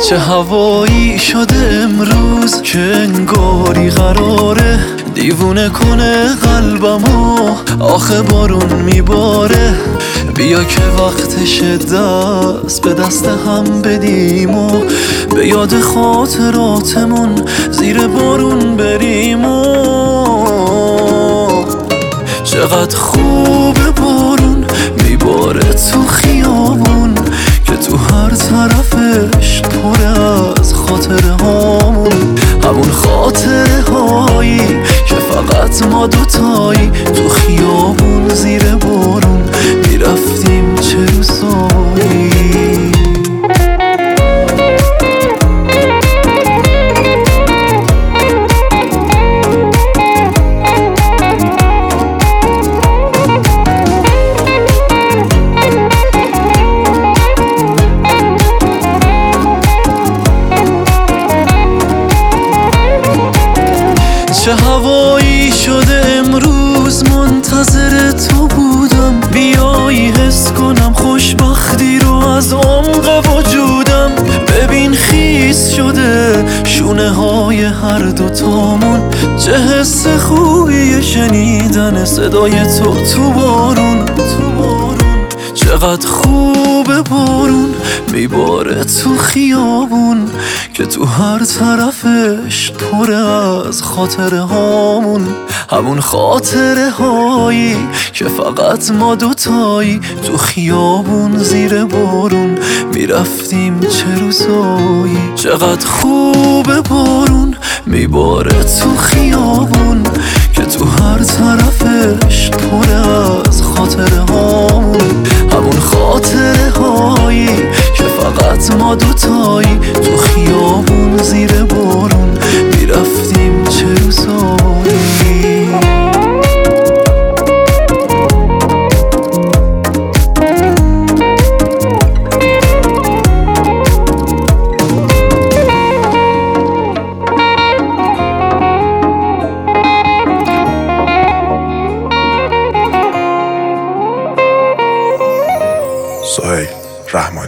چه هوایی شده امروز که انگاری قراره دیوونه کنه قلبمو، آخه بارون میباره. بیا که وقتش دست به دست هم بدیم و به یاد خاطراتمون زیر بارون بریم و چقدر خوبه بارون میباره تو خیابون که تو هر طرفش پر از خاطره هامون، همون خاطره هایی که فقط ما دوتایی تو خیابون زیر بارون میرفتیم چه روزایی. چه هوایی شده امروز منتظر تو بودم، بیایی حس کنم خوشبختی رو از عمق وجودم. ببین خیس شده شونه های هر دوتامون، چه حس خوبیه شنیدن صدای تو بارون. چقدر خوبه بارون میباره تو خیابون که تو هر طرفش پر از خاطره هامون، همون خاطره هایی که فقط ما دوتایی تو خیابون زیر بارون میرفتیم چه روزایی. چقدر خوبه بارون میباره تو خیابون که تو هر طرفش پر از خاطره هامون، همون خاطره هایی که فقط ما دوتایی تو خیابون زیر بارون میرفتیم چه روزایی. سهیل رحمانی.